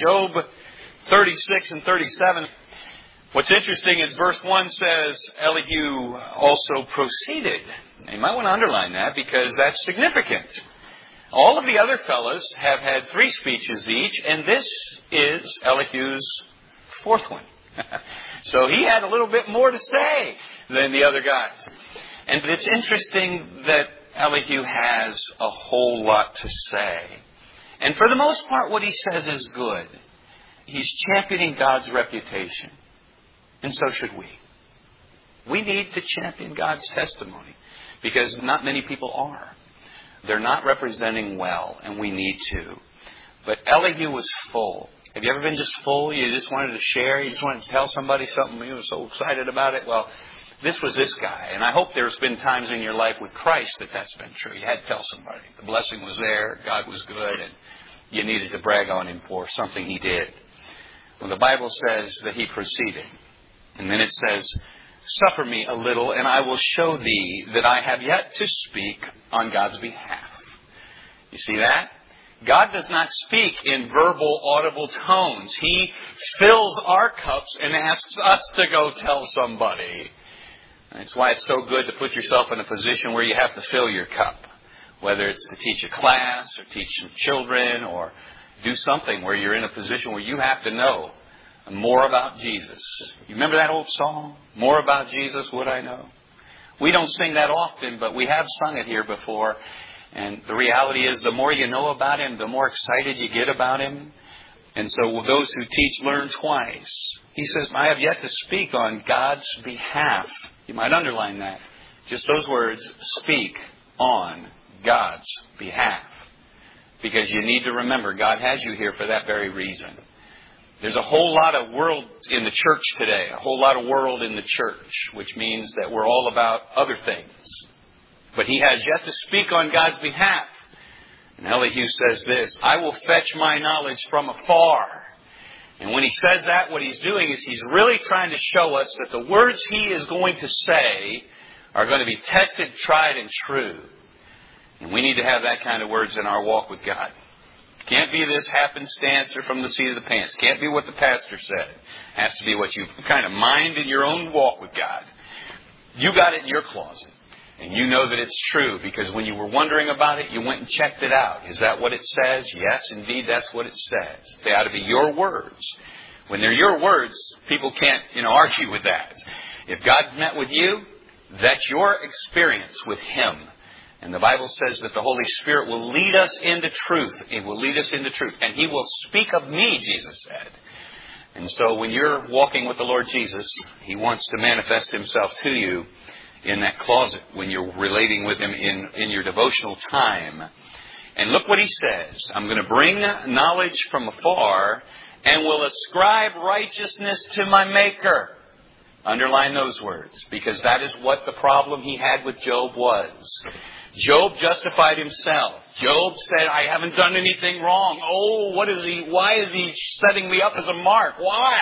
Job 36 and 37. What's interesting is verse 1 says, Elihu also proceeded. You might want to underline that because that's significant. All of the other fellows have had 3 speeches each, and this is Elihu's 4th one. So he had a little bit more to say than the other guys. And it's interesting that Elihu has a whole lot to say. And for the most part, what he says is good. He's championing God's reputation. And so should we. We need to champion God's testimony because not many people are. They're not representing well, and we need to. But Elihu was full. Have you ever been just full? You just wanted to share? You just wanted to tell somebody something? You were so excited about it? Well, this was this guy. And I hope there's been times in your life with Christ that that's been true. You had to tell somebody. The blessing was there. God was good. And you needed to brag on Him for something He did. Well, the Bible says that he proceeded. And then it says, suffer me a little, and I will show thee that I have yet to speak on God's behalf. You see that? God does not speak in verbal, audible tones. He fills our cups and asks us to go tell somebody. That's why it's so good to put yourself in a position where you have to fill your cup. Whether it's to teach a class or teach some children or do something where you're in a position where you have to know more about Jesus. You remember that old song? More about Jesus would I know. We don't sing that often, but we have sung it here before. And the reality is the more you know about Him, the more excited you get about Him. And so those who teach learn twice. He says, I have yet to speak on God's behalf. You might underline that. Just those words, speak on God's behalf. Because you need to remember, God has you here for that very reason. There's a whole lot of world in the church today, a whole lot of world in the church, which means that we're all about other things. But he has yet to speak on God's behalf. And Elihu says this, I will fetch my knowledge from afar. And when he says that, what he's doing is he's really trying to show us that the words he is going to say are going to be tested, tried, and true. And we need to have that kind of words in our walk with God. Can't be this happenstance or from the seat of the pants. Can't be what the pastor said. Has to be what you kind of mind in your own walk with God. You got it in your closet. And you know that it's true because when you were wondering about it, you went and checked it out. Is that what it says? Yes, indeed, that's what it says. They ought to be your words. When they're your words, people can't, argue with that. If God's met with you, that's your experience with Him. And the Bible says that the Holy Spirit will lead us into truth. It will lead us into truth. And He will speak of me, Jesus said. And so when you're walking with the Lord Jesus, He wants to manifest Himself to you in that closet when you're relating with Him in your devotional time. And look what He says. I'm going to bring knowledge from afar and will ascribe righteousness to my Maker. Underline those words because that is what the problem he had with Job was. Job justified himself. Job said, I haven't done anything wrong. Oh, why is he setting me up as a mark? Why?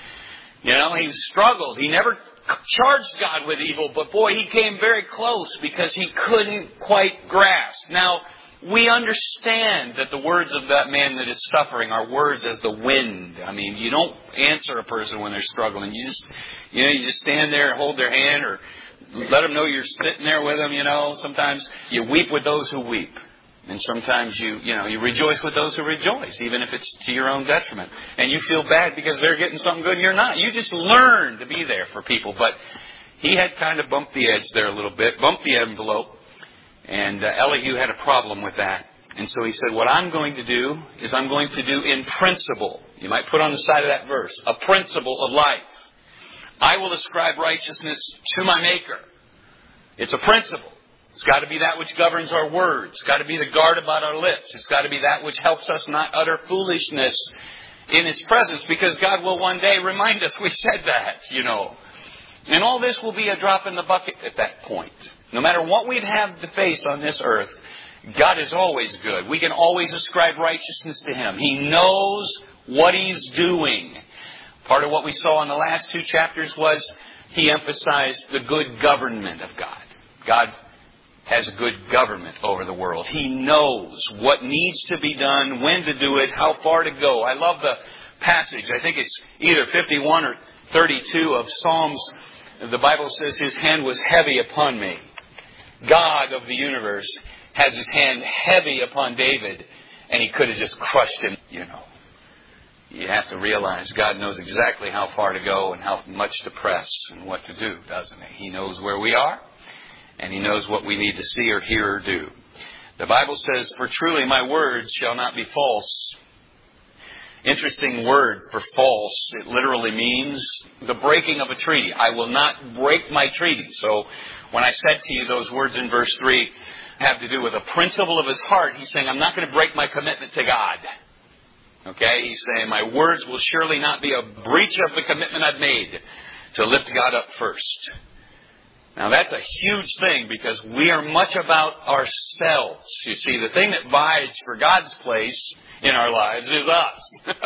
He struggled. He never charged God with evil, but boy, he came very close because he couldn't quite grasp. Now, we understand that the words of that man that is suffering are words as the wind. I mean, you don't answer a person when they're struggling. You just stand there and hold their hand or let them know you're sitting there with them, Sometimes you weep with those who weep. And sometimes you rejoice with those who rejoice, even if it's to your own detriment. And you feel bad because they're getting something good and you're not. You just learn to be there for people. But he had kind of bumped the edge there a little bit, bumped the envelope. And Elihu had a problem with that. And so he said, what I'm going to do is I'm going to do in principle. You might put on the side of that verse, a principle of life. I will ascribe righteousness to my Maker. It's a principle. It's got to be that which governs our words. It's got to be the guard about our lips. It's got to be that which helps us not utter foolishness in His presence because God will one day remind us we said that, And all this will be a drop in the bucket at that point. No matter what we'd have to face on this earth, God is always good. We can always ascribe righteousness to Him. He knows what He's doing. Part of what we saw in the last 2 chapters was He emphasized the good government of God. God has good government over the world. He knows what needs to be done, when to do it, how far to go. I love the passage. I think it's either 51 or 32 of Psalms. The Bible says His hand was heavy upon me. God of the universe has His hand heavy upon David, and He could have just crushed him, You have to realize God knows exactly how far to go and how much to press and what to do, doesn't He? He knows where we are, and He knows what we need to see or hear or do. The Bible says, "For truly my words shall not be false." Interesting word for false. It literally means the breaking of a treaty. I will not break my treaty. So when I said to you those words in verse 3 have to do with a principle of His heart, He's saying, I'm not going to break my commitment to God. Okay? He's saying, my words will surely not be a breach of the commitment I've made to lift God up first. Now that's a huge thing because we are much about ourselves. You see, the thing that vies for God's place in our lives is us.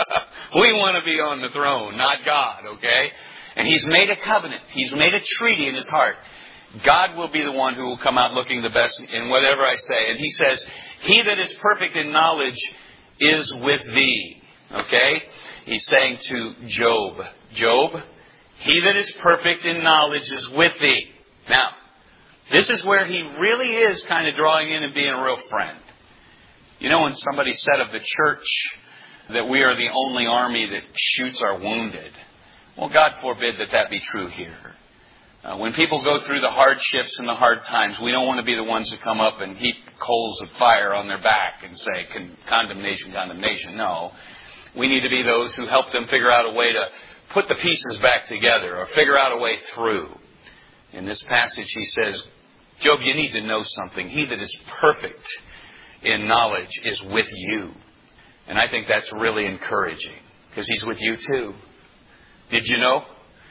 We want to be on the throne, not God, okay? And He's made a covenant. He's made a treaty in His heart. God will be the one who will come out looking the best in whatever I say. And He says, He that is perfect in knowledge is with thee. Okay? He's saying to Job, Job, He that is perfect in knowledge is with thee. Now, this is where He really is kind of drawing in and being a real friend. You know, when somebody said of the church that we are the only army that shoots our wounded, well, God forbid that be true here. When people go through the hardships and the hard times, we don't want to be the ones that come up and heap coals of fire on their back and say, condemnation, condemnation. No. We need to be those who help them figure out a way to put the pieces back together or figure out a way through. In this passage, he says, Job, you need to know something. He that is perfect in knowledge is with you. And I think that's really encouraging because He's with you too. Did you know?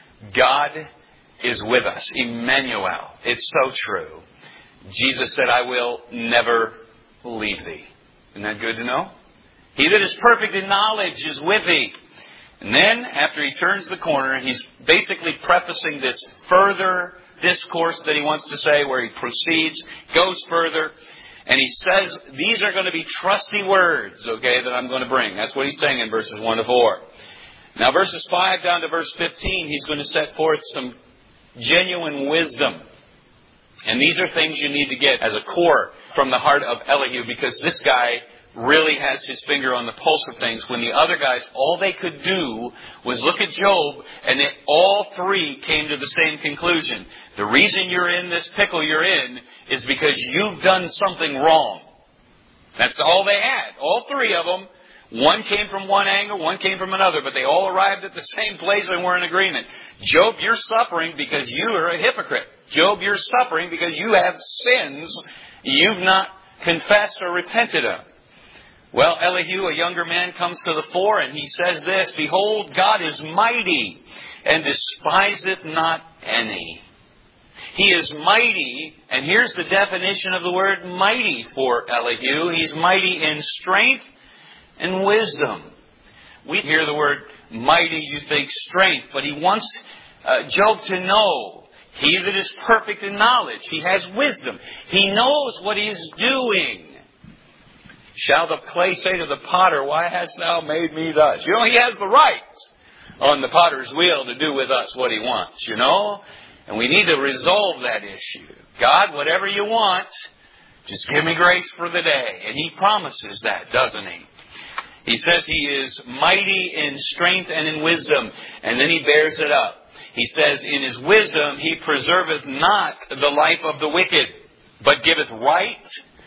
God is with us. Emmanuel. It's so true. Jesus said, I will never leave thee. Isn't that good to know? He that is perfect in knowledge is with thee. And then, after he turns the corner, he's basically prefacing this further discourse that he wants to say, where he proceeds, goes further, and he says, these are going to be trusty words, okay, that I'm going to bring. That's what he's saying in verses 1 to 4. Now, verses 5 down to verse 15, he's going to set forth some genuine wisdom. And these are things you need to get as a core from the heart of Elihu, because this guy really has his finger on the pulse of things, when the other guys, all they could do was look at Job, and all three came to the same conclusion. The reason you're in this pickle you're in is because you've done something wrong. That's all they had. All three of them. One came from one angle, one came from another, but they all arrived at the same place and were in agreement. Job, you're suffering because you are a hypocrite. Job, you're suffering because you have sins you've not confessed or repented of. Well, Elihu, a younger man, comes to the fore, and he says this, Behold, God is mighty, and despiseth not any. He is mighty, and here's the definition of the word mighty for Elihu. He's mighty in strength and wisdom. We hear the word mighty, you think strength, but he wants Job to know, he that is perfect in knowledge, he has wisdom. He knows what he is doing. Shall the clay say to the potter, Why hast thou made me thus? You know, he has the right on the potter's wheel to do with us what he wants, you know. And we need to resolve that issue. God, whatever you want, just give me grace for the day. And he promises that, doesn't he? He says he is mighty in strength and in wisdom. And then he bears it up. He says, in his wisdom he preserveth not the life of the wicked, but giveth right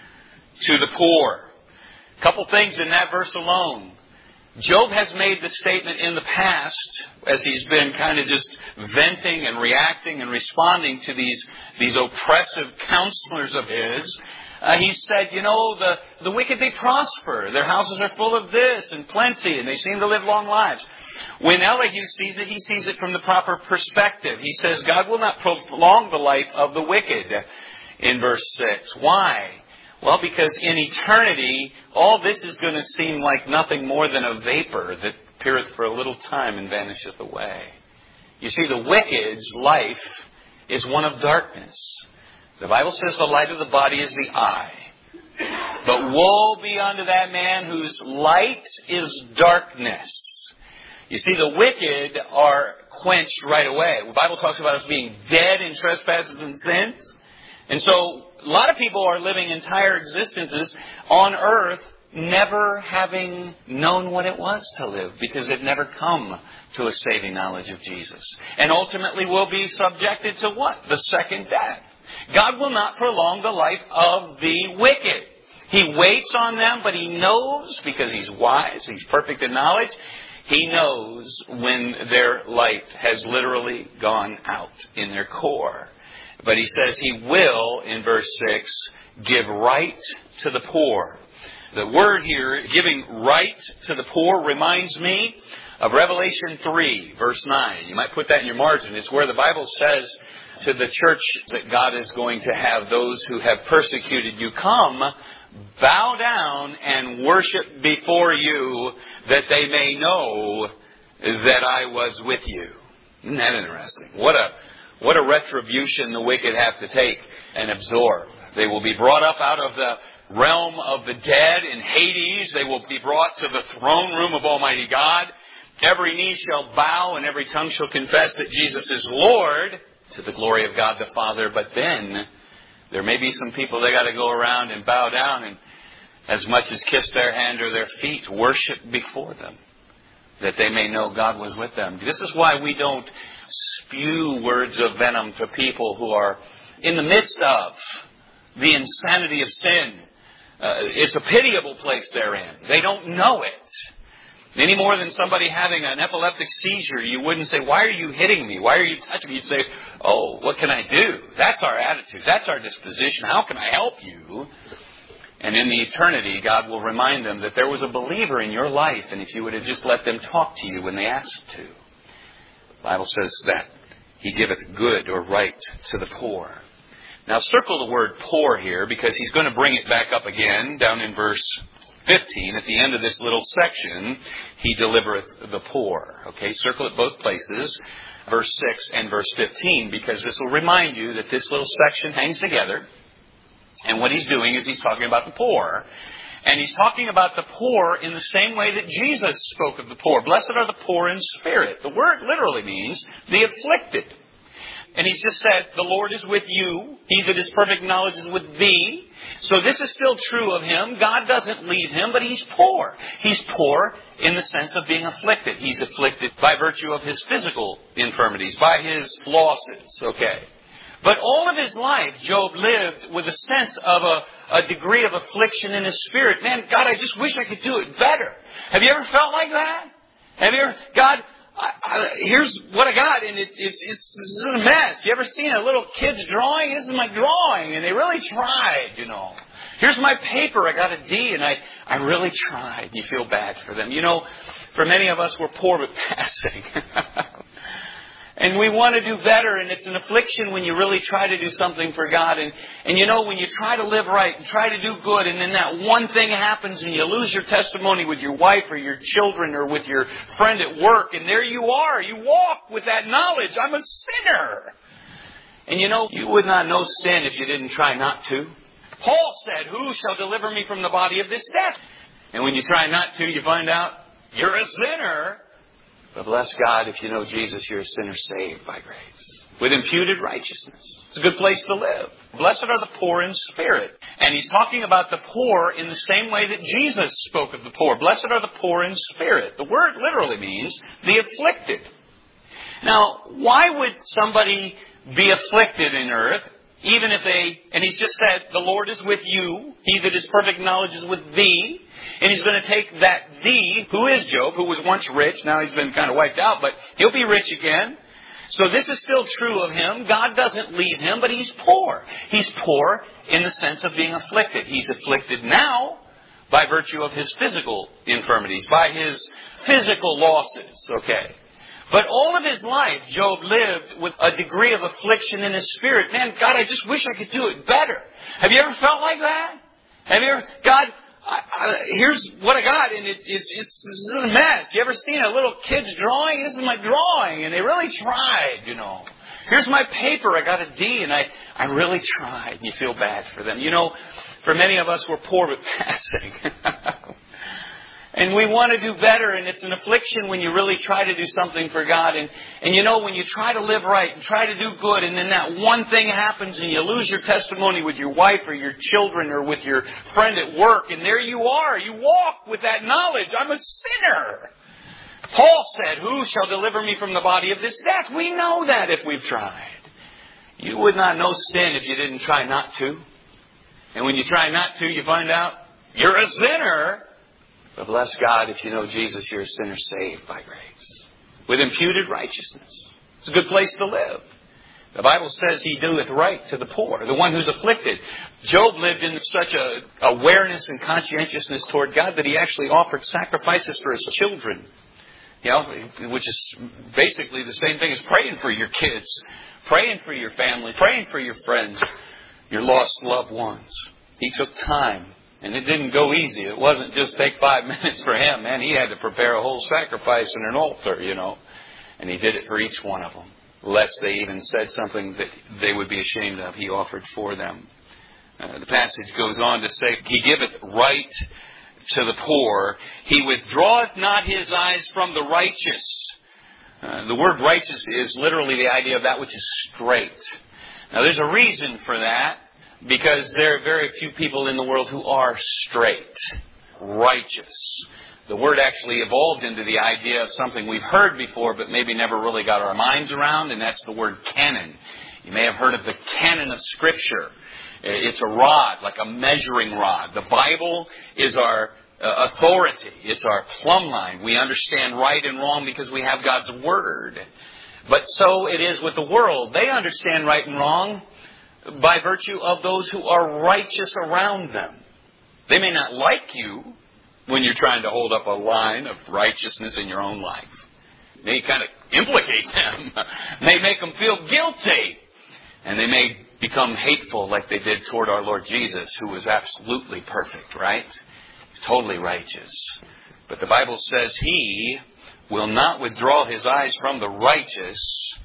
to the poor. A couple things in that verse alone. Job has made the statement in the past, as he's been kind of just venting and reacting and responding to these oppressive counselors of his. He said, you know, the wicked, they prosper. Their houses are full of this and plenty, and they seem to live long lives. When Elihu sees it, he sees it from the proper perspective. He says, God will not prolong the life of the wicked in verse 6. Why? Well, because in eternity, all this is going to seem like nothing more than a vapor that appeareth for a little time and vanisheth away. You see, the wicked's life is one of darkness. The Bible says the light of the body is the eye. But woe be unto that man whose light is darkness. You see, the wicked are quenched right away. The Bible talks about us being dead in trespasses and sins. And so a lot of people are living entire existences on earth never having known what it was to live because they've never come to a saving knowledge of Jesus. And ultimately will be subjected to what? The second death. God will not prolong the life of the wicked. He waits on them, but He knows, because He's wise, He's perfect in knowledge, He knows when their light has literally gone out in their core. But He says He will, in verse 6, give right to the poor. The word here, giving right to the poor, reminds me of Revelation 3, verse 9. You might put that in your margin. It's where the Bible says to the church that God is going to have those who have persecuted you come, bow down and worship before you, that they may know that I was with you. Isn't that interesting? What a retribution the wicked have to take and absorb. They will be brought up out of the realm of the dead in Hades. They will be brought to the throne room of Almighty God. Every knee shall bow and every tongue shall confess that Jesus is Lord, to the glory of God the Father. But then there may be some people they got to go around and bow down and as much as kiss their hand or their feet, worship before them, that they may know God was with them. This is why we don't spew words of venom to people who are in the midst of the insanity of sin. It's a pitiable place they're in. They don't know it. Any more than somebody having an epileptic seizure, you wouldn't say, why are you hitting me? Why are you touching me? You'd say, oh, what can I do? That's our attitude. That's our disposition. How can I help you? And in the eternity, God will remind them that there was a believer in your life, and if you would have just let them talk to you when they asked to. The Bible says that He giveth good or right to the poor. Now circle the word poor here, because He's going to bring it back up again down in verse 15. At the end of this little section, He delivereth the poor. Okay, circle it both places, verse 6 and verse 15, because this will remind you that this little section hangs together. And what He's doing is He's talking about the poor. And He's talking about the poor in the same way that Jesus spoke of the poor. Blessed are the poor in spirit. The word literally means the afflicted. And He's just said, the Lord is with you. He that is perfect knowledge is with thee. So this is still true of Him. God doesn't leave Him, but He's poor. He's poor in the sense of being afflicted. He's afflicted by virtue of His physical infirmities, by His losses. Okay. But all of his life, Job lived with a sense of a degree of affliction in his spirit. Man, God, I just wish I could do it better. Have you ever felt like that? Have you ever, God, here's what I got, and it's a mess. You ever seen a little kid's drawing? This is my drawing, and they really tried, you know. Here's my paper. I got a D, and I really tried. You feel bad for them. You know, for many of us, we're poor but passing. And we want to do better, and it's an affliction when you really try to do something for God. And you know, when you try to live right and try to do good, and then that one thing happens and you lose your testimony with your wife or your children or with your friend at work, and there you are. You walk with that knowledge. I'm a sinner. And you know, you would not know sin if you didn't try not to. Paul said, who shall deliver me from the body of this death? And when you try not to, you find out you're a sinner. But bless God, if you know Jesus, you're a sinner saved by grace, with imputed righteousness. It's a good place to live. Blessed are the poor in spirit. And He's talking about the poor in the same way that Jesus spoke of the poor. Blessed are the poor in spirit. The word literally means the afflicted. Now, why would somebody be afflicted in earth, even if and He's just said, the Lord is with you. He that is perfect knowledge is with thee. And He's going to take that thee, who is Job, who was once rich. Now he's been kind of wiped out, but he'll be rich again. So this is still true of him. God doesn't leave him, but he's poor. He's poor in the sense of being afflicted. He's afflicted now by virtue of his physical infirmities, by his physical losses. Okay. But all of his life, Job lived with a degree of affliction in his spirit. Man, God, I just wish I could do it better. Have you ever felt like that? Have you ever, God, here's what I got, and it's a mess. You ever seen a little kid's drawing? This is my drawing, and they really tried, you know. Here's my paper. I got a D, and I really tried. And you feel bad for them. You know, for many of us, we're poor with passing. And we want to do better, and it's an affliction when you really try to do something for God. And you know, when you try to live right and try to do good, and then that one thing happens and you lose your testimony with your wife or your children or with your friend at work, and there you are. You walk with that knowledge. I'm a sinner. Paul said, who shall deliver me from the body of this death? We know that if we've tried. You would not know sin if you didn't try not to. And when you try not to, you find out you're a sinner. But bless God, if you know Jesus, you're a sinner saved by grace, with imputed righteousness. It's a good place to live. The Bible says He doeth right to the poor, the one who's afflicted. Job lived in such a awareness and conscientiousness toward God that he actually offered sacrifices for his children. You know, which is basically the same thing as praying for your kids, praying for your family, praying for your friends, your lost loved ones. He took time. And it didn't go easy. It wasn't just take 5 minutes for him. Man, he had to prepare a whole sacrifice and an altar, you know. And he did it for each one of them. Lest they even said something that they would be ashamed of, he offered for them. The passage goes on to say, He giveth right to the poor. He withdraweth not His eyes from the righteous. The word righteous is literally the idea of that which is straight. Now, there's a reason for that. Because there are very few people in the world who are straight, righteous. The word actually evolved into the idea of something we've heard before, but maybe never really got our minds around, and that's the word canon. You may have heard of the canon of Scripture. It's a rod, like a measuring rod. The Bible is our authority. It's our plumb line. We understand right and wrong because we have God's Word. But so it is with the world. They understand right and wrong by virtue of those who are righteous around them. They may not like you when you're trying to hold up a line of righteousness in your own life. It may kind of implicate them. May make them feel guilty. And they may become hateful like they did toward our Lord Jesus, who was absolutely perfect, right? Totally righteous. But the Bible says He will not withdraw His eyes from the righteous.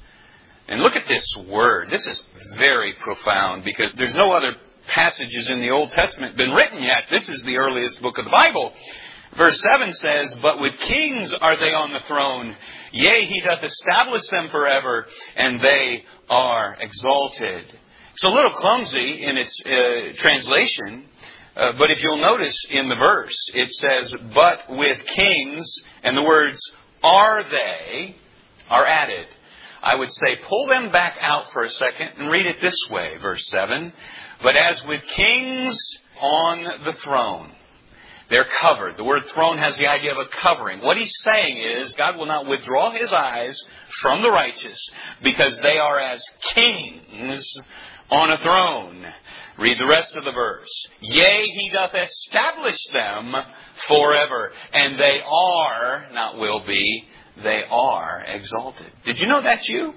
And look at this word. This is very profound because there's no other passages in the Old Testament been written yet. This is the earliest book of the Bible. Verse 7 says, But with kings are they on the throne. Yea, He doth establish them forever, and they are exalted. It's a little clumsy in its translation, but if you'll notice in the verse, it says, But with kings, and the words are they are added. I would say pull them back out for a second and read it this way, verse 7. But as with kings on the throne, they're covered. The word throne has the idea of a covering. What He's saying is God will not withdraw His eyes from the righteous because they are as kings on a throne. Read the rest of the verse. Yea, He doth establish them forever. And they are, not will be, they are exalted. Did you know that's you?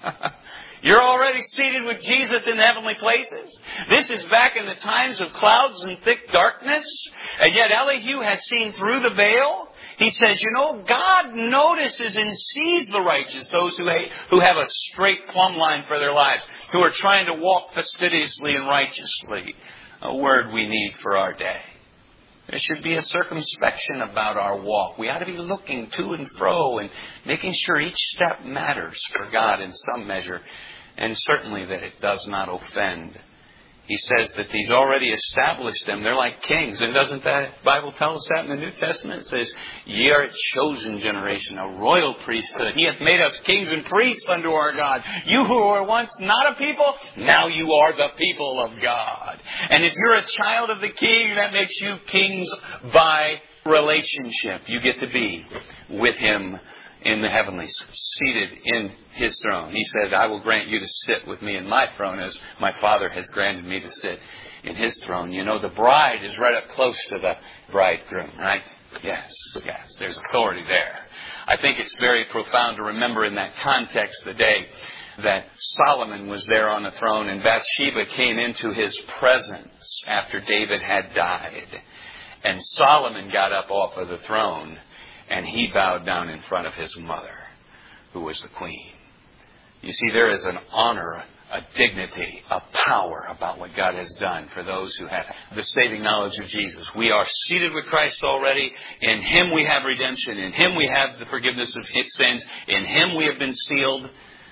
You're already seated with Jesus in the heavenly places. This is back in the times of clouds and thick darkness. And yet Elihu has seen through the veil. He says, you know, God notices and sees the righteous, those who have a straight plumb line for their lives, who are trying to walk fastidiously and righteously. A word we need for our day. There should be a circumspection about our walk. We ought to be looking to and fro and making sure each step matters for God in some measure, and certainly that it does not offend. He says that He's already established them. They're like kings. And doesn't that Bible tell us that in the New Testament? It says, Ye are a chosen generation, a royal priesthood. He hath made us kings and priests unto our God. You who were once not a people, now you are the people of God. And if you're a child of the King, that makes you kings by relationship. You get to be with Him in the heavenlies, seated in His throne. He said, I will grant you to sit with me in my throne as my Father has granted me to sit in His throne. You know, the bride is right up close to the bridegroom, right? Yes, there's authority there. I think it's very profound to remember in that context the day that Solomon was there on the throne and Bathsheba came into his presence after David had died. And Solomon got up off of the throne and he bowed down in front of his mother, who was the queen. You see, there is an honor, a dignity, a power about what God has done for those who have the saving knowledge of Jesus. We are seated with Christ already. In Him we have redemption. In Him we have the forgiveness of His sins. In Him we have been sealed.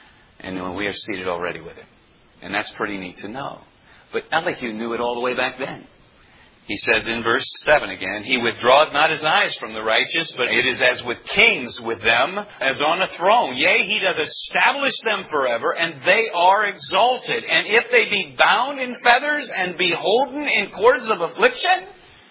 And we are seated already with Him. And that's pretty neat to know. But Elihu knew it all the way back then. He says in verse 7 again, He withdraweth not His eyes from the righteous, but it is as with kings with them, as on a throne. Yea, He doth establish them forever, and they are exalted. And if they be bound in feathers and beholden in cords of affliction,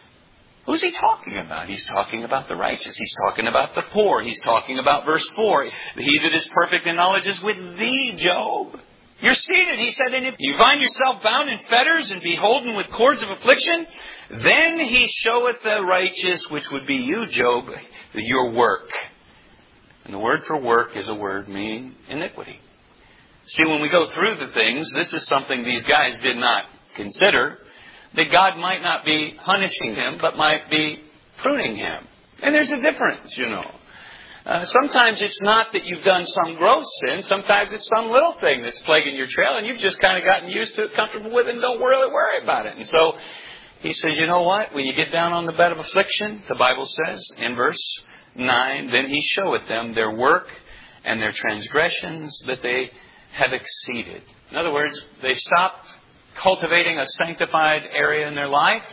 who's He talking about? He's talking about the righteous. He's talking about the poor. He's talking about verse 4. He that is perfect in knowledge is with thee, Job. You're seated, he said, and if you find yourself bound in fetters and beholden with cords of affliction, then He showeth the righteous, which would be you, Job, your work. And the word for work is a word meaning iniquity. See, when we go through the things, this is something these guys did not consider, that God might not be punishing him, but might be pruning him. And there's a difference, you know. Sometimes it's not that you've done some gross sin. Sometimes it's some little thing that's plaguing your trail, and you've just kind of gotten used to it, comfortable with it, and don't really worry about it. And so he says, you know what? When you get down on the bed of affliction, the Bible says in verse 9, then He showeth them their work and their transgressions that they have exceeded. In other words, they stopped cultivating a sanctified area in their life,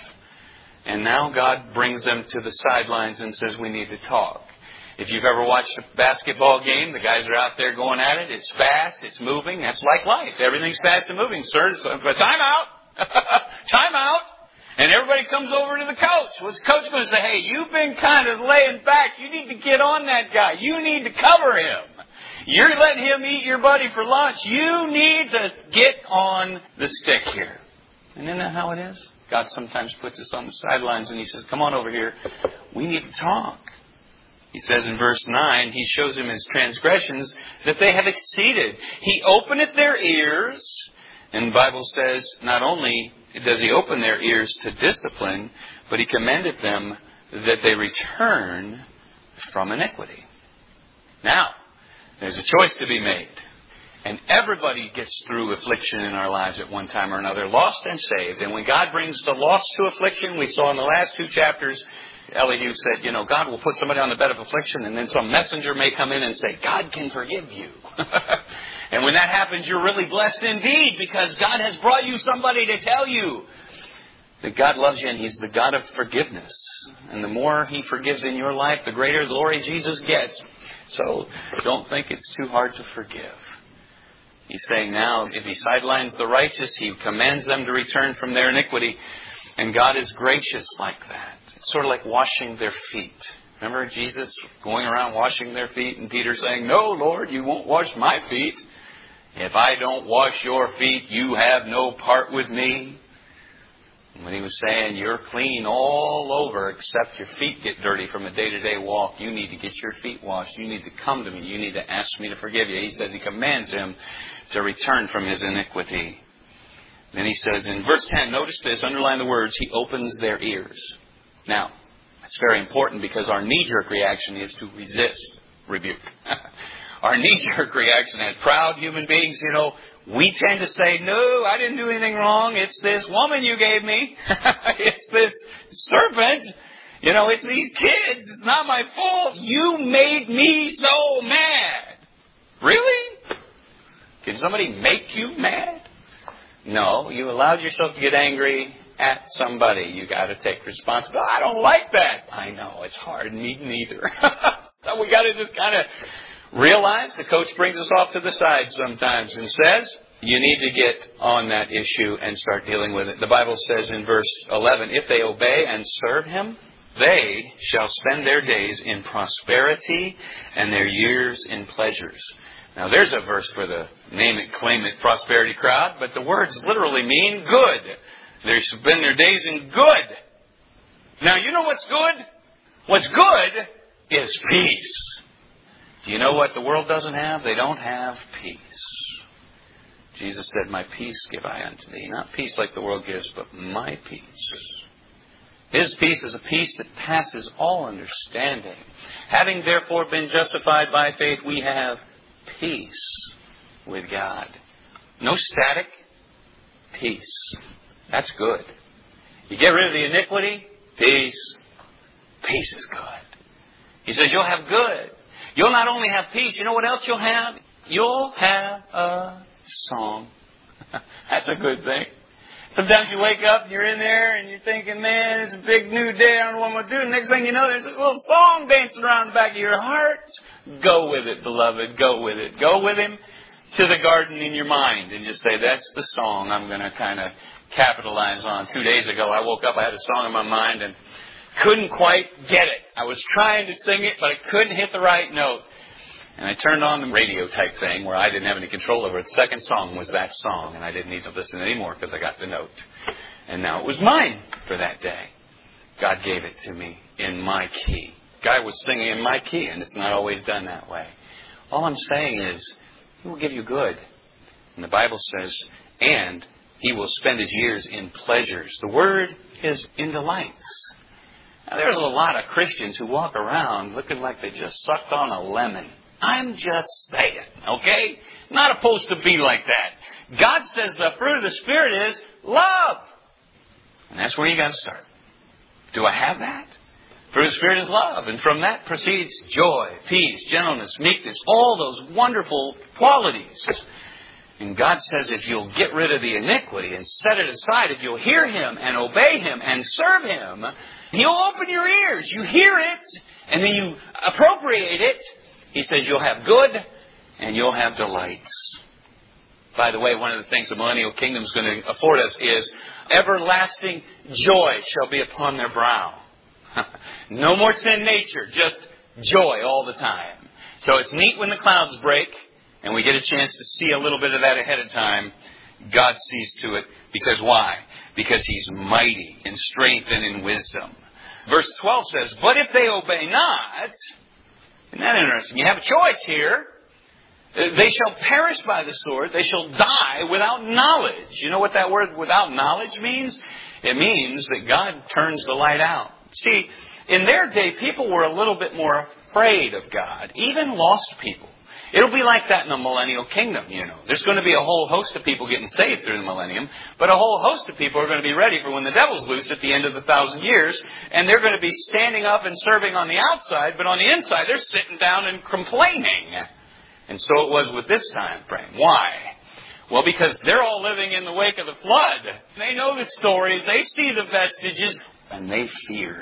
and now God brings them to the sidelines and says, we need to talk. If you've ever watched a basketball game, the guys are out there going at it. It's fast. It's moving. That's like life. Everything's fast and moving, sir. But time out. Time out. And everybody comes over to the coach. What's the coach going to say? Hey, you've been kind of laying back. You need to get on that guy. You need to cover him. You're letting him eat your buddy for lunch. You need to get on the stick here. And isn't that how it is? God sometimes puts us on the sidelines and He says, come on over here. We need to talk. He says in verse 9, He shows him his transgressions that they have exceeded. He openeth their ears. And the Bible says not only does He open their ears to discipline, but He commendeth them that they return from iniquity. Now, there's a choice to be made. And everybody gets through affliction in our lives at one time or another, lost and saved. And when God brings the lost to affliction, we saw in the last 2 chapters, Elihu said, you know, God will put somebody on the bed of affliction, and then some messenger may come in and say, God can forgive you. And when that happens, you're really blessed indeed, because God has brought you somebody to tell you that God loves you and He's the God of forgiveness. And the more He forgives in your life, the greater glory Jesus gets. So don't think it's too hard to forgive. He's saying now, if He sidelines the righteous, He commands them to return from their iniquity. And God is gracious like that. It's sort of like washing their feet. Remember Jesus going around washing their feet and Peter saying, no, Lord, you won't wash my feet. If I don't wash your feet, you have no part with me. And when He was saying, you're clean all over except your feet get dirty from a day-to-day walk. You need to get your feet washed. You need to come to me. You need to ask me to forgive you. He says He commands him to return from his iniquity. Then He says in verse 10, notice this, underline the words, He opens their ears. Now, that's very important because our knee-jerk reaction is to resist rebuke. Our knee-jerk reaction as proud human beings, you know, we tend to say, no, I didn't do anything wrong. It's this woman you gave me. It's this serpent. You know, it's these kids. It's not my fault. You made me so mad. Really? Can somebody make you mad? No, you allowed yourself to get angry at somebody. You got to take responsibility. I don't like that. I know, it's hard. Me neither. So we got to just kind of realize the coach brings us off to the side sometimes and says, you need to get on that issue and start dealing with it. The Bible says in verse 11, if they obey and serve Him, they shall spend their days in prosperity and their years in pleasures. Now there's a verse for the name it, claim it prosperity crowd, but the words literally mean good. They spend their days in good. Now you know what's good? What's good is peace. Do you know what the world doesn't have? They don't have peace. Jesus said, my peace give I unto thee. Not peace like the world gives, but my peace. His peace is a peace that passes all understanding. Having therefore been justified by faith, we have peace with God. No static. Peace. That's good. You get rid of the iniquity. Peace. Peace is good. He says you'll have good. You'll not only have peace, you know what else you'll have? You'll have a song. That's a good thing. Sometimes you wake up and you're in there and you're thinking, man, it's a big new day. I don't know what I'm going to do. Next thing you know, there's this little song dancing around the back of your heart. Go with it, beloved. Go with it. Go with Him to the garden in your mind and just say, that's the song I'm going to kind of capitalize on. 2 days ago, I woke up, I had a song in my mind and couldn't quite get it. I was trying to sing it, but I couldn't hit the right note. And I turned on the radio type thing where I didn't have any control over it. The second song was that song, and I didn't need to listen anymore because I got the note. And now it was mine for that day. God gave it to me in my key. Guy was singing in my key, and it's not always done that way. All I'm saying is, He will give you good. And the Bible says, and He will spend His years in pleasures. The word is in delights. Now, there's a lot of Christians who walk around looking like they just sucked on a lemon. I'm just saying, okay? Not supposed to be like that. God says the fruit of the Spirit is love. And that's where you got to start. Do I have that? Fruit of the Spirit is love. And from that proceeds joy, peace, gentleness, meekness, all those wonderful qualities. And God says if you'll get rid of the iniquity and set it aside, if you'll hear Him and obey Him and serve Him, He'll open your ears. You hear it, and then you appropriate it. He says you'll have good and you'll have delights. By the way, one of the things the millennial kingdom is going to afford us is everlasting joy shall be upon their brow. No more sin nature, just joy all the time. So it's neat when the clouds break and we get a chance to see a little bit of that ahead of time. God sees to it. Because why? Because He's mighty in strength and in wisdom. Verse 12 says, but if they obey not... Isn't that interesting? You have a choice here. They shall perish by the sword. They shall die without knowledge. You know what that word without knowledge means? It means that God turns the light out. See, in their day, people were a little bit more afraid of God. Even lost people. It'll be like that in the millennial kingdom, you know. There's going to be a whole host of people getting saved through the millennium, but a whole host of people are going to be ready for when the devil's loosed at the end of the 1,000 years, and they're going to be standing up and serving on the outside, but on the inside they're sitting down and complaining. And so it was with this time frame. Why? Well, because they're all living in the wake of the flood. They know the stories, they see the vestiges, and they feared.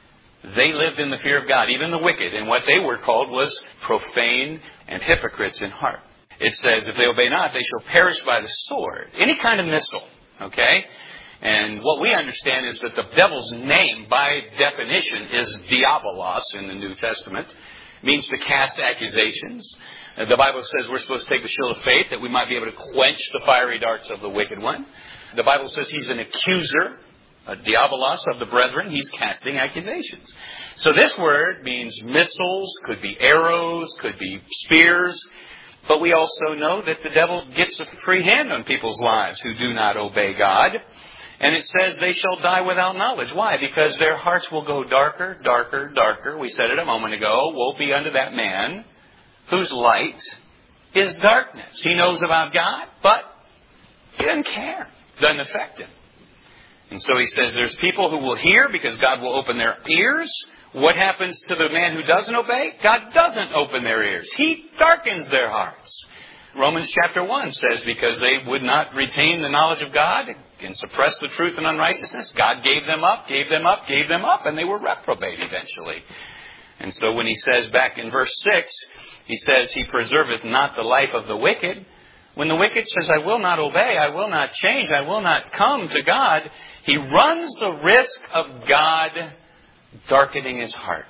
They lived in the fear of God, even the wicked, and what they were called was profane and hypocrites in heart. It says, if they obey not, they shall perish by the sword. Any kind of missile, okay? And what we understand is that the devil's name, by definition, is diabolos in the New Testament. It means to cast accusations. The Bible says we're supposed to take the shield of faith that we might be able to quench the fiery darts of the wicked one. The Bible says he's an accuser, a diabolos of the brethren. He's casting accusations. So this word means missiles, could be arrows, could be spears. But we also know that the devil gets a free hand on people's lives who do not obey God. And it says they shall die without knowledge. Why? Because their hearts will go darker, darker, darker. We said it a moment ago. Woe be unto that man whose light is darkness. He knows about God, but he doesn't care. Doesn't affect him. And so he says there's people who will hear because God will open their ears. What happens to the man who doesn't obey? God doesn't open their ears. He darkens their hearts. Romans chapter 1 says because they would not retain the knowledge of God and suppress the truth in unrighteousness, God gave them up, and they were reprobate eventually. And so when he says back in verse 6, he says, he preserveth not the life of the wicked. When the wicked says, I will not obey, I will not change, I will not come to God, he runs the risk of God darkening his heart.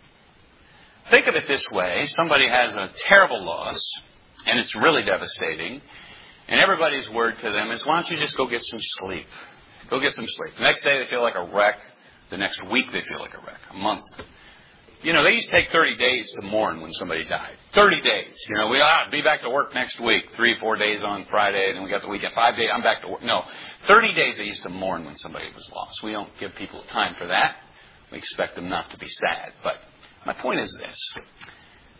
Think of it this way. Somebody has a terrible loss, and it's really devastating, and everybody's word to them is, why don't you just go get some sleep? Go get some sleep. The next day they feel like a wreck. The next week they feel like a wreck. A month. You know, they used to take 30 days to mourn when somebody died. 30 days. You know, we'll be back to work next week. 3 or 4 days on Friday, and then we got the weekend. 5 days, I'm back to work. No, 30 days they used to mourn when somebody was lost. We don't give people time for that. We expect them not to be sad. But my point is this.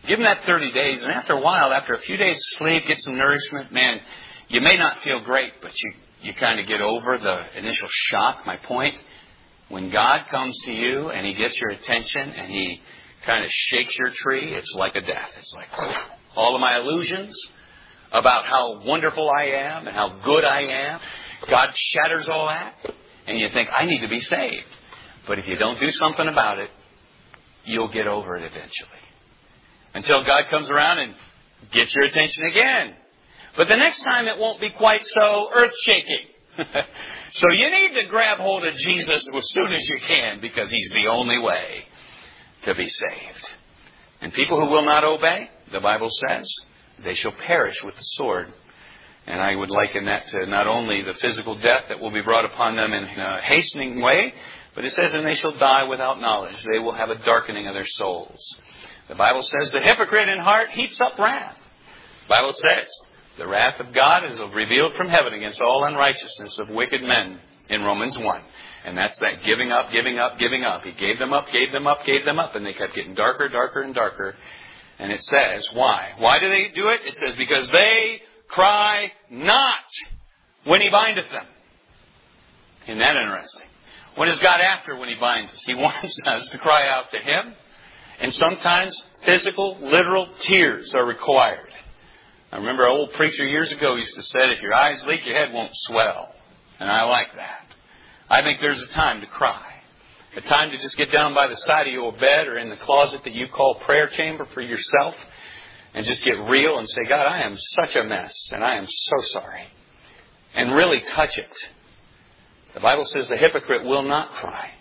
Give them that 30 days, and after a while, after a few days of sleep, get some nourishment, man, you may not feel great, but you kind of get over the initial shock. My point, when God comes to you and He gets your attention and He kind of shakes your tree, it's like a death. It's like all of my illusions about how wonderful I am and how good I am, God shatters all that, and you think, I need to be saved. But if you don't do something about it, you'll get over it eventually. Until God comes around and gets your attention again. But the next time it won't be quite so earth-shaking. So you need to grab hold of Jesus as soon as you can, because He's the only way to be saved. And people who will not obey, the Bible says, they shall perish with the sword. And I would liken that to not only the physical death that will be brought upon them in a hastening way, but it says, and they shall die without knowledge. They will have a darkening of their souls. The Bible says, the hypocrite in heart heaps up wrath. The Bible says, the wrath of God is revealed from heaven against all unrighteousness of wicked men in Romans 1. And that's that giving up, giving up, giving up. He gave them up, gave them up, gave them up, and they kept getting darker, darker, and darker. And it says, why? Why do they do it? It says, because they cry not when He bindeth them. Isn't that interesting? What is God after when He binds us? He wants us to cry out to Him. And sometimes physical, literal tears are required. I remember an old preacher years ago used to say, if your eyes leak, your head won't swell. And I like that. I think there's a time to cry. A time to just get down by the side of your bed or in the closet that you call prayer chamber for yourself and just get real and say, God, I am such a mess and I am so sorry. And really touch it. The Bible says the hypocrite will not cry.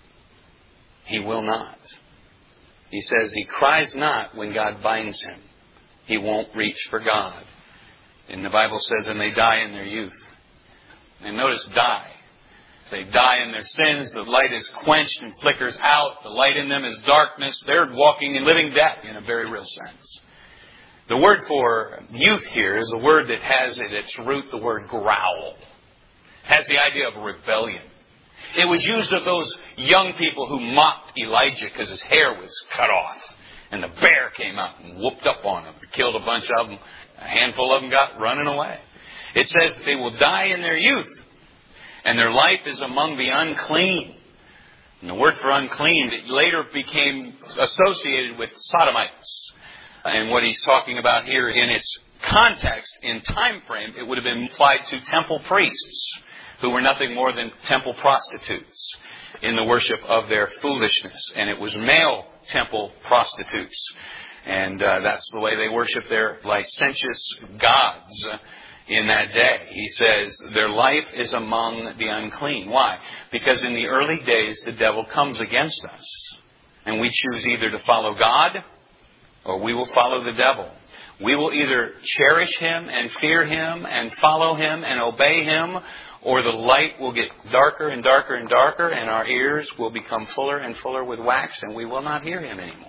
He will not. He says he cries not when God binds him. He won't reach for God. And the Bible says, and they die in their youth. And notice die. They die in their sins. The light is quenched and flickers out. The light in them is darkness. They're walking in living death in a very real sense. The word for youth here is a word that has at its root the word growl. It has the idea of rebellion. It was used of those young people who mocked Elijah because his hair was cut off. And the bear came out and whooped up on him. Killed a bunch of them. A handful of them got running away. It says that they will die in their youth. And their life is among the unclean. And the word for unclean later became associated with sodomites. And what he's talking about here in its context, in time frame, it would have been applied to temple priests who were nothing more than temple prostitutes in the worship of their foolishness. And it was male temple prostitutes. And that's the way they worship their licentious gods in that day. He says their life is among the unclean. Why? Because in the early days the devil comes against us. And we choose either to follow God or we will follow the devil. We will either cherish him and fear him and follow him and obey him, or the light will get darker and darker and darker, and our ears will become fuller and fuller with wax, and we will not hear him anymore.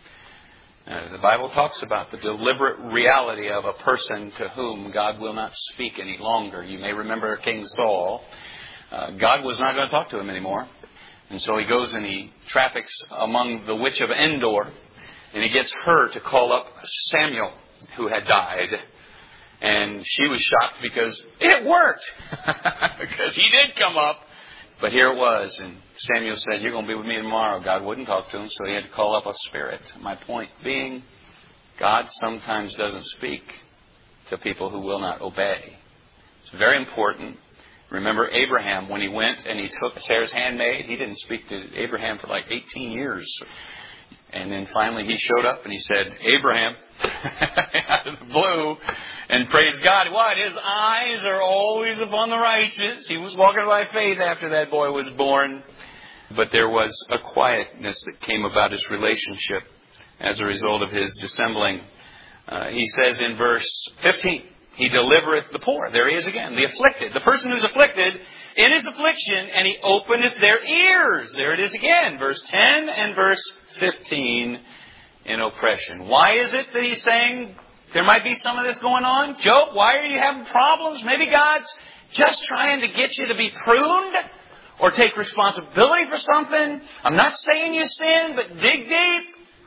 The Bible talks about the deliberate reality of a person to whom God will not speak any longer. You may remember King Saul. God was not going to talk to him anymore. And so he goes and he traffics among the witch of Endor, and he gets her to call up Samuel, who had died. And she was shocked because it worked. Because he did come up. But here it was. And Samuel said, you're going to be with me tomorrow. God wouldn't talk to him, so he had to call up a spirit. My point being, God sometimes doesn't speak to people who will not obey. It's very important. Remember Abraham, when he went and he took Sarah's handmaid, he didn't speak to Abraham for like 18 years. And then finally he showed up and he said, Abraham, out of the blue, and praise God, what? His eyes are always upon the righteous. He was walking by faith after that boy was born. But there was a quietness that came about his relationship as a result of his dissembling. He says in verse 15, he delivereth the poor. There he is again, the afflicted. The person who's afflicted in his affliction, and he openeth their ears. There it is again, verse 10 and verse 15 in oppression. Why is it that he's saying there might be some of this going on? Job, why are you having problems? Maybe God's just trying to get you to be pruned or take responsibility for something. I'm not saying you sin, but dig deep.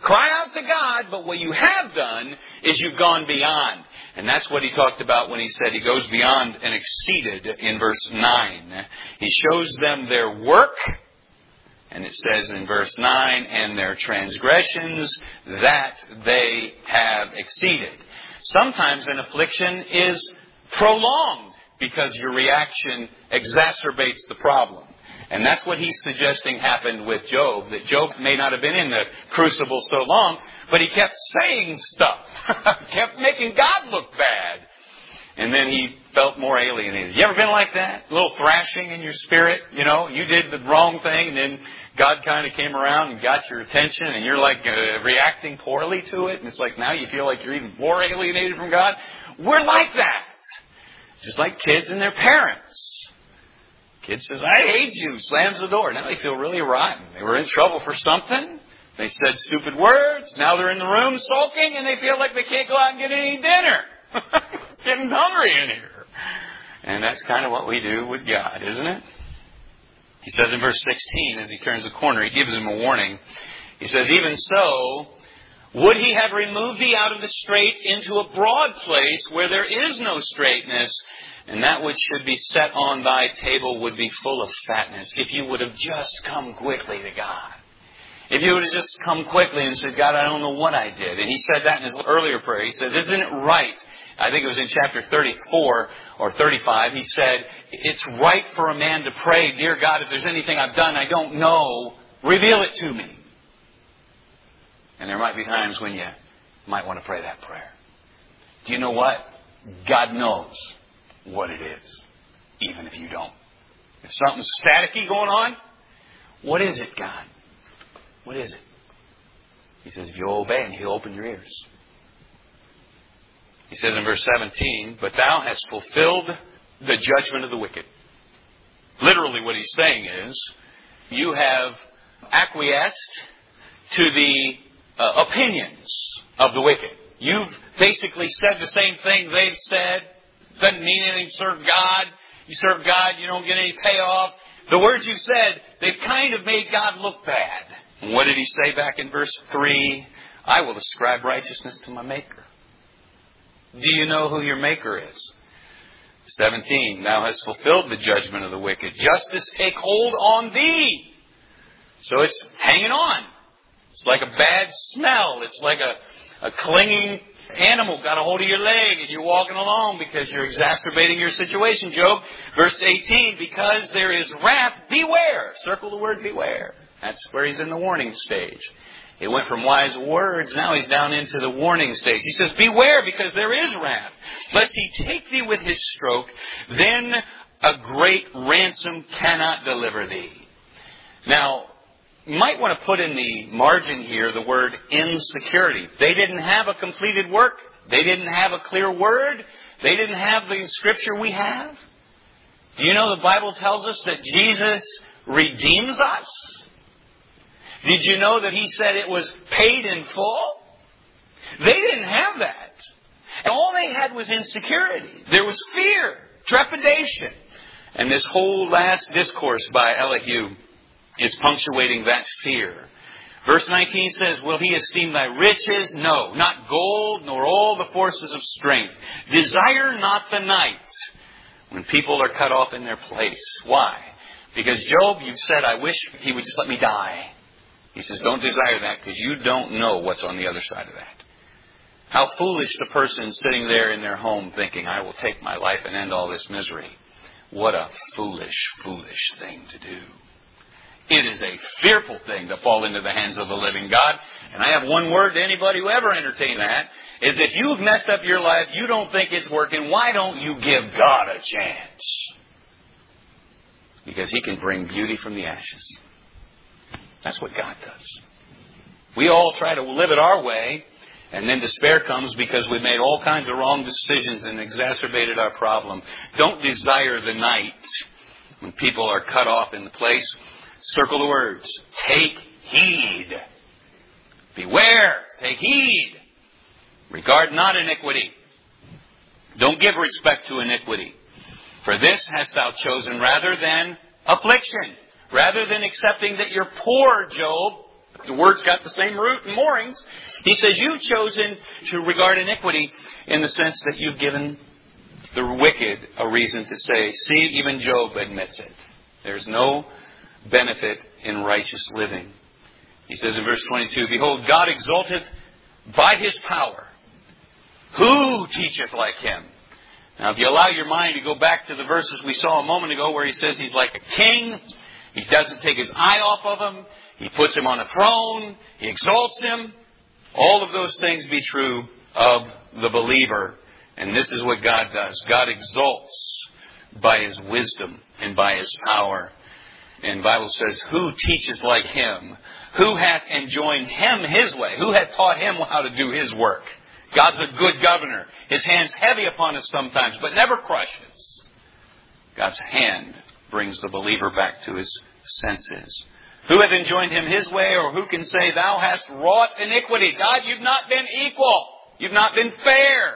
cry out to God, but what you have done is you've gone beyond. And that's what he talked about when he said he goes beyond and exceeded in verse 9. He shows them their work, and it says in verse 9, and their transgressions that they have exceeded. Sometimes an affliction is prolonged because your reaction exacerbates the problem. And that's what he's suggesting happened with Job, that Job may not have been in the crucible so long, but he kept saying stuff, kept making God look bad. And then he felt more alienated. You ever been like that? A little thrashing in your spirit, you know, you did the wrong thing, and then God kind of came around and got your attention, and you're like reacting poorly to it, and it's like now you feel like you're even more alienated from God. We're like that. Just like kids and their parents. Kid says, I hate you, slams the door. Now they feel really rotten. They were in trouble for something. They said stupid words. Now they're in the room sulking, and they feel like they can't go out and get any dinner. It's getting hungry in here. And that's kind of what we do with God, isn't it? He says in verse 16, as he turns the corner, he gives him a warning. He says, even so, would he have removed thee out of the strait into a broad place where there is no straightness, and that which should be set on thy table would be full of fatness. If you would have just come quickly to God. If you would have just come quickly and said, God, I don't know what I did. And he said that in his earlier prayer. He says, isn't it right? I think it was in chapter 34 or 35. He said, it's right for a man to pray, dear God, if there's anything I've done I don't know, reveal it to me. And there might be times when you might want to pray that prayer. Do you know what? God knows what it is, even if you don't. If something's staticky going on, what is it, God? What is it? He says, if you'll obey him, he'll open your ears. He says in verse 17, but thou hast fulfilled the judgment of the wicked. Literally what he's saying is, you have acquiesced to the opinions of the wicked. You've basically said the same thing they've said. Doesn't mean anything to serve God. You serve God, you don't get any payoff. The words you said, they've kind of made God look bad. And what did he say back in verse 3? I will ascribe righteousness to my Maker. Do you know who your Maker is? 17, thou hast fulfilled the judgment of the wicked. Justice take hold on thee. So it's hanging on. It's like a bad smell. It's like a clinging animal got a hold of your leg and you're walking along because you're exacerbating your situation, Job. Verse 18, because there is wrath, beware. Circle the word beware. That's where he's in the warning stage. It went from wise words, now he's down into the warning stage. He says, beware, because there is wrath, lest he take thee with his stroke, then a great ransom cannot deliver thee. Now, you might want to put in the margin here the word insecurity. They didn't have a completed work. They didn't have a clear word. They didn't have the scripture we have. Do you know the Bible tells us that Jesus redeems us? Did you know that he said it was paid in full? They didn't have that. And all they had was insecurity. There was fear, trepidation. And this whole last discourse by Elihu is punctuating that fear. Verse 19 says, will he esteem thy riches? No, not gold, nor all the forces of strength. Desire not the night when people are cut off in their place. Why? Because Job, you've said, I wish he would just let me die. He says, don't desire that because you don't know what's on the other side of that. How foolish the person sitting there in their home thinking, I will take my life and end all this misery. What a foolish, foolish thing to do. It is a fearful thing to fall into the hands of the living God. And I have one word to anybody who ever entertained that, is if you've messed up your life, you don't think it's working, why don't you give God a chance? Because he can bring beauty from the ashes. That's what God does. We all try to live it our way, and then despair comes because we made all kinds of wrong decisions and exacerbated our problem. Don't desire the night when people are cut off in the place. Circle the words. Take heed. Beware. Take heed. Regard not iniquity. Don't give respect to iniquity. For this hast thou chosen rather than affliction. Rather than accepting that you're poor, Job, The word's got the same root and moorings. He says, you've chosen to regard iniquity in the sense that you've given the wicked a reason to say, see, even Job admits it. There's no benefit in righteous living. He says in verse 22, behold, God exalteth by His power. Who teacheth like Him? Now, if you allow your mind to go back to the verses we saw a moment ago where He says He's like a king, He doesn't take His eye off of Him, He puts Him on a throne, He exalts Him. All of those things be true of the believer. And this is what God does. God exalts by His wisdom and by His power. And the Bible says, who teaches like Him? Who hath enjoined Him His way? Who hath taught Him how to do His work? God's a good governor. His hand's heavy upon us sometimes, but never crushes. God's hand brings the believer back to his senses. Who hath enjoined Him His way, or who can say, thou hast wrought iniquity? God, you've not been equal. You've not been fair.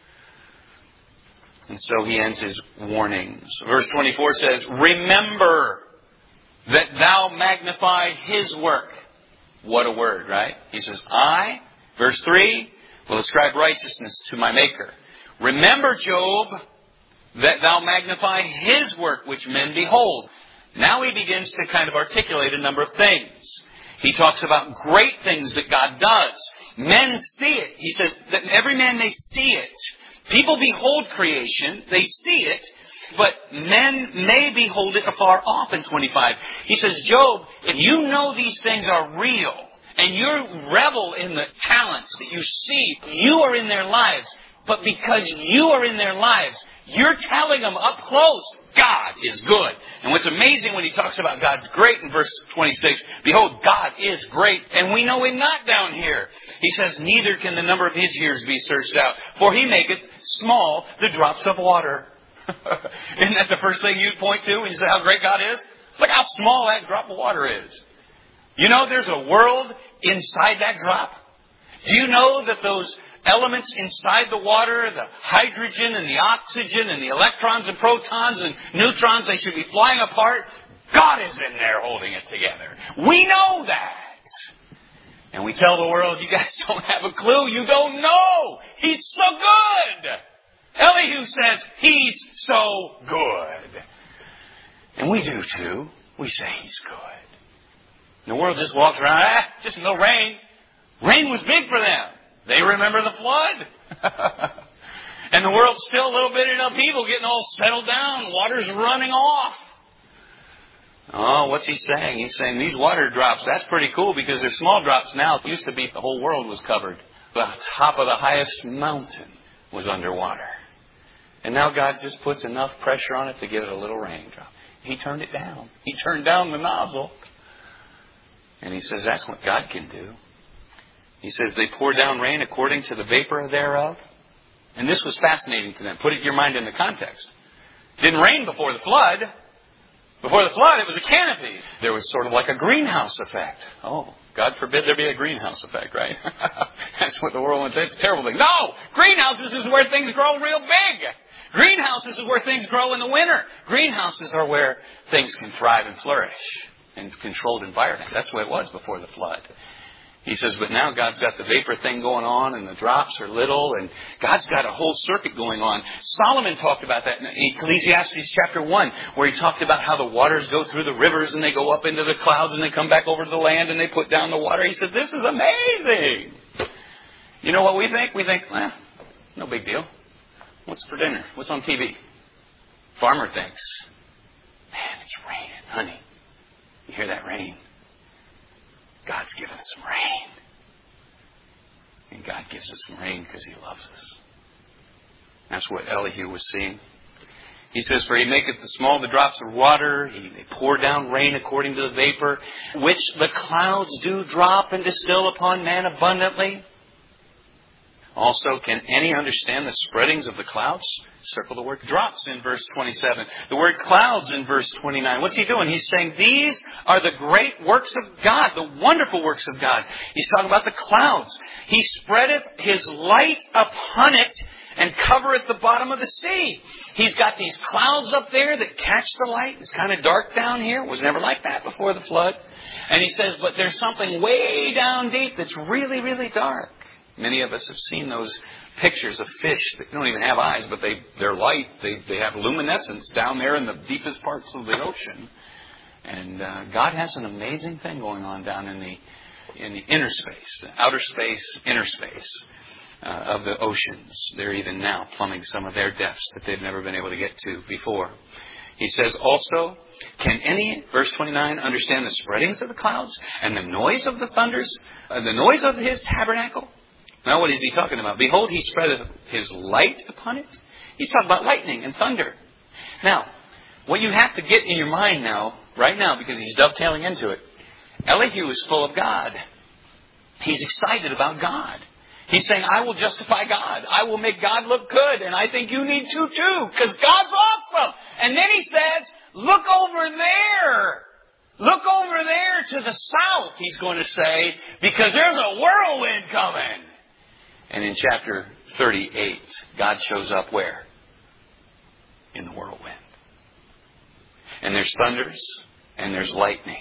And so He ends His warnings. Verse 24 says, remember that thou magnify His work. What a word, right? He says, I, verse 3, will ascribe righteousness to my Maker. Remember, Job, that thou magnify His work which men behold. Now he begins to kind of articulate a number of things. He talks about great things that God does. Men see it. He says that every man may see it. People behold creation. They see it. But men may behold it afar off in 25. He says, Job, if you know these things are real, and you revel in the talents that you see, you are in their lives. But because you are in their lives, you're telling them up close, God is good. And what's amazing when he talks about God's great in verse 26, behold, God is great, and we know Him not down here. He says, neither can the number of His years be searched out, for He maketh small the drops of water. Isn't that the first thing you'd point to when you say how great God is? Look how small that drop of water is. You know there's a world inside that drop? Do you know that those elements inside the water, the hydrogen and the oxygen and the electrons and protons and neutrons, they should be flying apart? God is in there holding it together. We know that. And we tell the world, you guys don't have a clue. You don't know. He's so good. Elihu says, He's so good. And we do too. We say He's good. And the world just walks around, just no rain. Rain was big for them. They remember the flood. And the world's still a little bit in upheaval, getting all settled down. Water's running off. Oh, what's he saying? He's saying these water drops, that's pretty cool because they're small drops now. It used to be the whole world was covered. The top of the highest mountain was underwater. And now God just puts enough pressure on it to give it a little raindrop. He turned it down. He turned down the nozzle. And He says that's what God can do. He says they pour down rain according to the vapor thereof. And this was fascinating to them. Put your mind in the context. It didn't rain before the flood. Before the flood, it was a canopy. There was sort of like a greenhouse effect. Oh, God forbid there be a greenhouse effect, right? That's what the world went to. It's a terrible thing. No! Greenhouses is where things grow real big. Greenhouses is where things grow in the winter. Greenhouses are where things can thrive and flourish in controlled environment. That's the way it was before the flood. He says, but now God's got the vapor thing going on and the drops are little and God's got a whole circuit going on. Solomon talked about that in Ecclesiastes chapter 1 where he talked about how the waters go through the rivers and they go up into the clouds and they come back over to the land and they put down the water. He said, this is amazing. You know what we think? We think, no big deal. What's for dinner? What's on TV? Farmer thinks, man, it's raining, honey. You hear that rain? God's given us some rain. And God gives us some rain because He loves us. That's what Elihu was seeing. He says, for He maketh the small the drops of water. They pour down rain according to the vapor, which the clouds do drop and distill upon man abundantly. Also, can any understand the spreadings of the clouds? Circle the word drops in verse 27. The word clouds in verse 29. What's he doing? He's saying these are the great works of God, the wonderful works of God. He's talking about the clouds. He spreadeth His light upon it, and covereth the bottom of the sea. He's got these clouds up there that catch the light. It's kind of dark down here. It was never like that before the flood. And he says, but there's something way down deep that's really, really dark. Many of us have seen those pictures of fish that don't even have eyes, but they're light. They have luminescence down there in the deepest parts of the ocean. And God has an amazing thing going on down in the inner space, the outer space, inner space of the oceans. They're even now plumbing some of their depths that they've never been able to get to before. He says also, can any, verse 29, understand the spreadings of the clouds and the noise of the thunders, the noise of his tabernacle? Now what is he talking about? Behold, he spreadeth his light upon it. He's talking about lightning and thunder. Now, what you have to get in your mind now, right now, because he's dovetailing into it, Elihu is full of God. He's excited about God. He's saying, I will justify God. I will make God look good. And I think you need to too, because God's awesome. And then he says, look over there. Look over there to the south, he's going to say, because there's a whirlwind coming. And in chapter 38, God shows up where? In the whirlwind. And there's thunders and there's lightnings.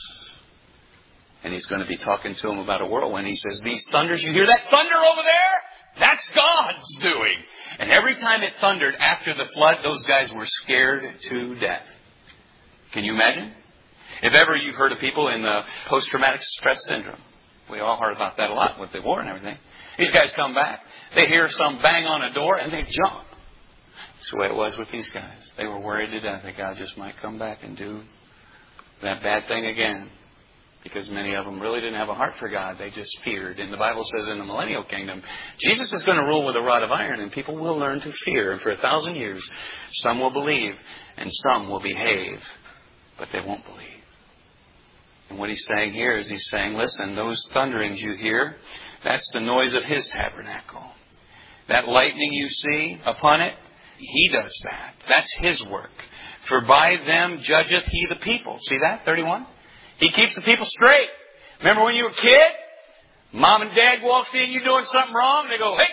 And he's going to be talking to him about a whirlwind. He says, these thunders, you hear that thunder over there? That's God's doing. And every time it thundered after the flood, those guys were scared to death. Can you imagine? If ever you've heard of people in the post-traumatic stress syndrome. We all heard about that a lot with the war and everything. These guys come back. They hear some bang on a door and they jump. That's the way it was with these guys. They were worried to death that God just might come back and do that bad thing again. Because many of them really didn't have a heart for God. They just feared. And the Bible says in the millennial kingdom, Jesus is going to rule with a rod of iron and people will learn to fear. And for 1,000 years, some will believe and some will behave. But they won't believe. And what he's saying here is he's saying, listen, those thunderings you hear, that's the noise of his tabernacle. That lightning you see upon it, he does that. That's his work. For by them judgeth he the people. See that? 31. He keeps the people straight. Remember when you were a kid? Mom and Dad walks in, you're doing something wrong, they go, hey!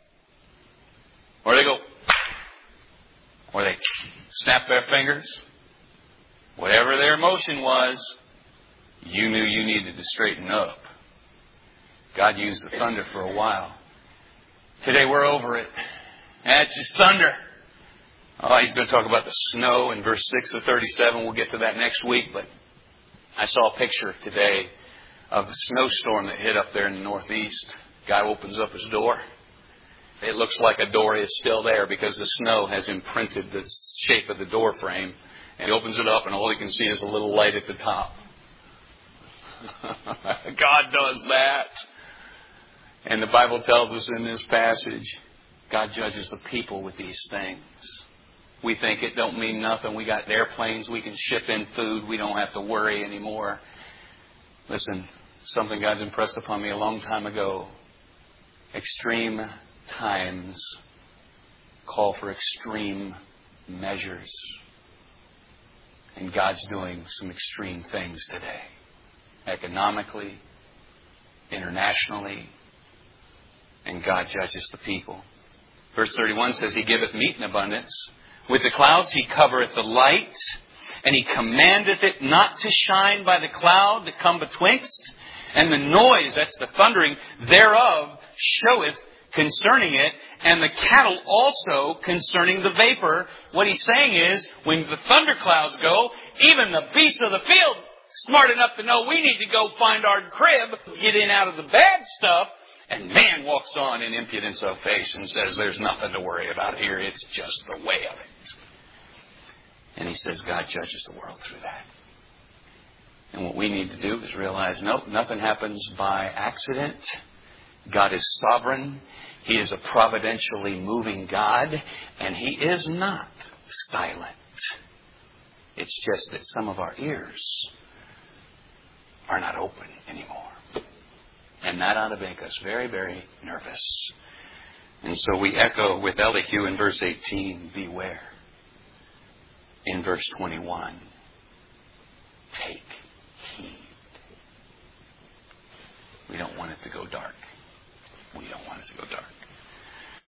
Or they go, or they snap their fingers. Whatever their emotion was, you knew you needed to straighten up. God used the thunder for a while. Today we're over it. That's just thunder. Oh, he's going to talk about the snow in verse 6 of 37. We'll get to that next week. But I saw a picture today of the snowstorm that hit up there in the northeast. Guy opens up his door. It looks like a door is still there because the snow has imprinted the shape of the door frame. And he opens it up and all he can see is a little light at the top. God does that. And the Bible tells us in this passage, God judges the people with these things. We think it don't mean nothing. We got airplanes. We can ship in food. We don't have to worry anymore. Listen, something God's impressed upon me a long time ago. Extreme times call for extreme measures. And God's doing some extreme things today. Economically, internationally, and God judges the people. Verse 31 says, he giveth meat in abundance. With the clouds he covereth the light, and he commandeth it not to shine by the cloud that come betwixt. And the noise, that's the thundering, thereof showeth concerning it, and the cattle also concerning the vapor. What he's saying is, when the thunderclouds go, even the beasts of the field smart enough to know we need to go find our crib, get in out of the bad stuff, and man walks on in impudence of face and says, there's nothing to worry about here. It's just the way of it. And he says God judges the world through that. And what we need to do is realize, nope, nothing happens by accident. God is sovereign. He is a providentially moving God. And he is not silent. It's just that some of our ears are not open anymore. And that ought to make us very, very nervous. And so we echo with Elihu in verse 18, beware. In verse 21, take heed. We don't want it to go dark. We don't want it to go dark.